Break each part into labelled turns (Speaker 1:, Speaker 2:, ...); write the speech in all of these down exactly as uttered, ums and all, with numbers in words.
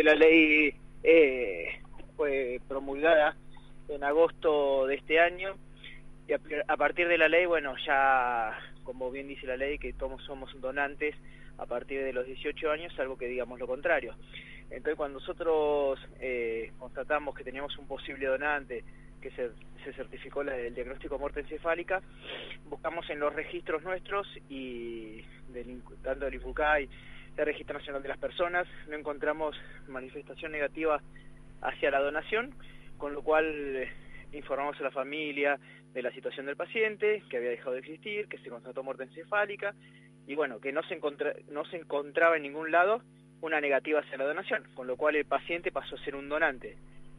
Speaker 1: la ley eh, fue promulgada en agosto de este año, y a, a partir de la ley, bueno, ya, como bien dice la ley, que todos somos donantes a partir de los dieciocho años, salvo que digamos lo contrario. Entonces, cuando nosotros eh, constatamos que teníamos un posible donante, que se, se certificó la, el diagnóstico de muerte encefálica, buscamos en los registros nuestros, y del, tanto del INFUCAI, del Registro Nacional de las Personas, no encontramos manifestación negativa hacia la donación, con lo cual eh, informamos a la familia de la situación del paciente, que había dejado de existir, que se constató muerte encefálica, y bueno, que no se, encontra, no se encontraba en ningún lado una negativa hacia la donación, con lo cual el paciente pasó a ser un donante.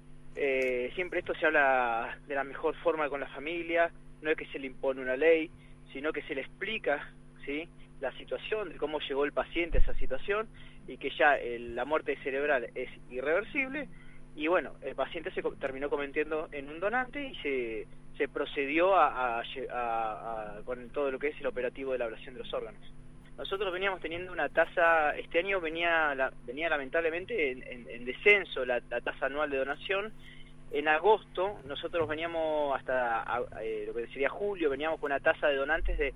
Speaker 1: Eh, siempre esto se habla de la mejor forma con la familia, no es que se le impone una ley, sino que se le explica, ¿sí?, la situación, de cómo llegó el paciente a esa situación, y que ya el, la muerte cerebral es irreversible, y bueno, el paciente se terminó convirtiendo en un donante y se, se procedió a, a, a, a, con todo lo que es el operativo de la ablación de los órganos. Nosotros veníamos teniendo una tasa, este año venía, la, venía lamentablemente en, en, en descenso la, la tasa anual de donación. En agosto nosotros veníamos hasta eh, lo que sería julio, veníamos con una tasa de donantes de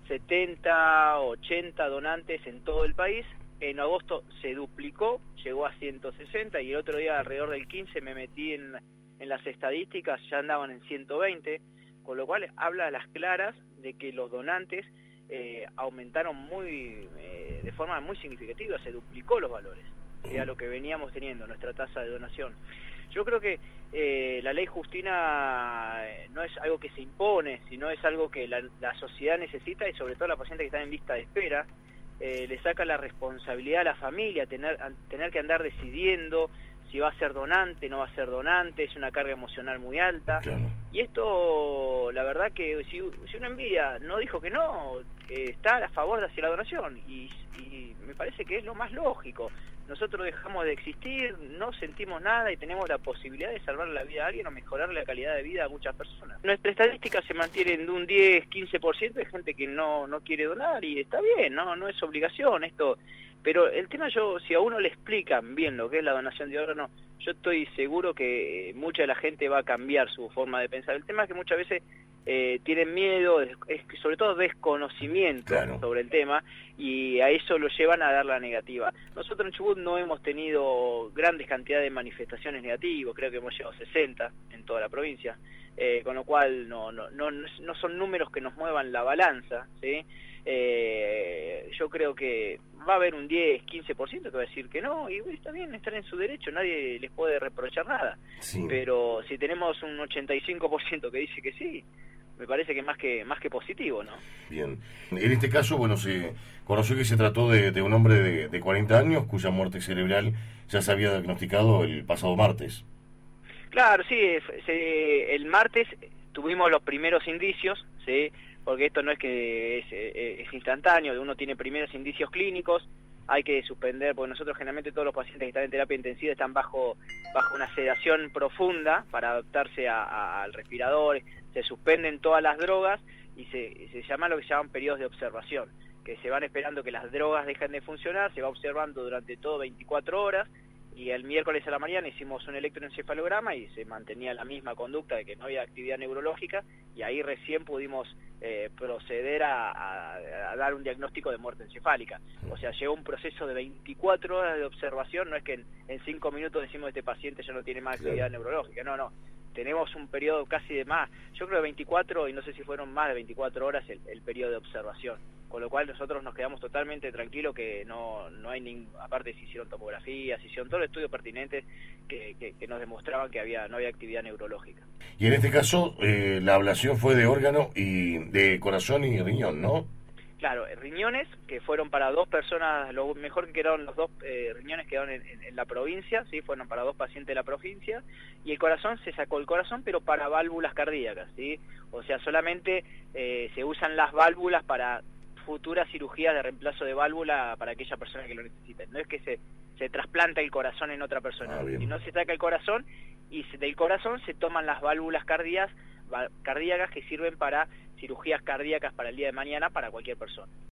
Speaker 1: setenta, ochenta donantes en todo el país. En agosto se duplicó, llegó a ciento sesenta, y el otro día alrededor del quince me metí en, en las estadísticas, ya andaban en ciento veinte, con lo cual habla a las claras de que los donantes eh, aumentaron muy eh, de forma muy significativa, se duplicó los valores, era lo que veníamos teniendo, nuestra tasa de donación. Yo creo que eh, la ley Justina eh, no es algo que se impone, sino es algo que la, la sociedad necesita, y sobre todo la paciente que está en lista de espera, eh, le saca la responsabilidad a la familia, tener, a, tener que andar decidiendo si va a ser donante, no va a ser donante, es una carga emocional muy alta. Claro. Y esto, la verdad que si, si uno envidia, no dijo que no, eh, está a favor de hacia la donación, y, y me parece que es lo más lógico. Nosotros dejamos de existir, no sentimos nada y tenemos la posibilidad de salvar la vida a alguien o mejorar la calidad de vida a muchas personas. Nuestra estadística se mantiene en un diez, quince por ciento de gente que no, no quiere donar, y está bien, no, no es obligación esto. Pero el tema, yo, si a uno le explican bien lo que es la donación de órganos, yo estoy seguro que mucha de la gente va a cambiar su forma de pensar. El tema es que muchas veces eh, tienen miedo, es, sobre todo desconocimiento, claro, sobre el tema, y a eso lo llevan a dar la negativa. Nosotros en Chubut no hemos tenido grandes cantidades de manifestaciones negativas, creo que hemos llegado a sesenta en toda la provincia, eh, con lo cual no, no, no, no son números que nos muevan la balanza, ¿sí? Eh, yo creo que va a haber un diez, quince por ciento que va a decir que no, y está bien, están en su derecho, nadie les puede reprochar nada. Sí. Pero si tenemos un ochenta y cinco por ciento que dice que sí, me parece que más que más que positivo, ¿no?
Speaker 2: Bien. En este caso, bueno, se conoció que se trató de, de un hombre de, de cuarenta años cuya muerte cerebral ya se había diagnosticado el pasado martes.
Speaker 1: Claro, sí, se, el martes tuvimos los primeros indicios, ¿sí? Porque esto no es que es, es instantáneo, uno tiene primeros indicios clínicos, hay que suspender, porque nosotros generalmente todos los pacientes que están en terapia intensiva están bajo bajo una sedación profunda para adaptarse a, a, al respirador, se suspenden todas las drogas y se, se llaman lo que se llaman periodos de observación, que se van esperando que las drogas dejen de funcionar, se va observando durante todo veinticuatro horas, y el miércoles a la mañana hicimos un electroencefalograma y se mantenía la misma conducta de que no había actividad neurológica, y ahí recién pudimos eh, proceder a, a, a dar un diagnóstico de muerte encefálica. O sea, llevó un proceso de veinticuatro horas de observación, no es que en, en cinco minutos decimos este paciente ya no tiene más actividad neurológica, no, no. Tenemos un periodo casi de más, yo creo de veinticuatro, y no sé si fueron más de veinticuatro horas el, el periodo de observación. Con lo cual nosotros nos quedamos totalmente tranquilos que no, no hay ningún, aparte se hicieron tomografías, se hicieron todos los estudios pertinentes que, que, que nos demostraban que había no había actividad neurológica.
Speaker 2: Y en este caso eh, la ablación fue de órgano y de corazón y riñón, ¿no?
Speaker 1: Claro, riñones que fueron para dos personas, lo mejor que quedaron los dos eh, riñones quedaron en, en, en la provincia, sí, fueron para dos pacientes de la provincia, y el corazón se sacó el corazón pero para válvulas cardíacas, sí, o sea, solamente eh, se usan las válvulas para futuras cirugías de reemplazo de válvula para aquella persona que lo necesite. No es que se, se trasplanta el corazón en otra persona, ah, sino se saca el corazón y se, del corazón se toman las válvulas cardíacas, cardíacas que sirven para cirugías cardíacas para el día de mañana para cualquier persona.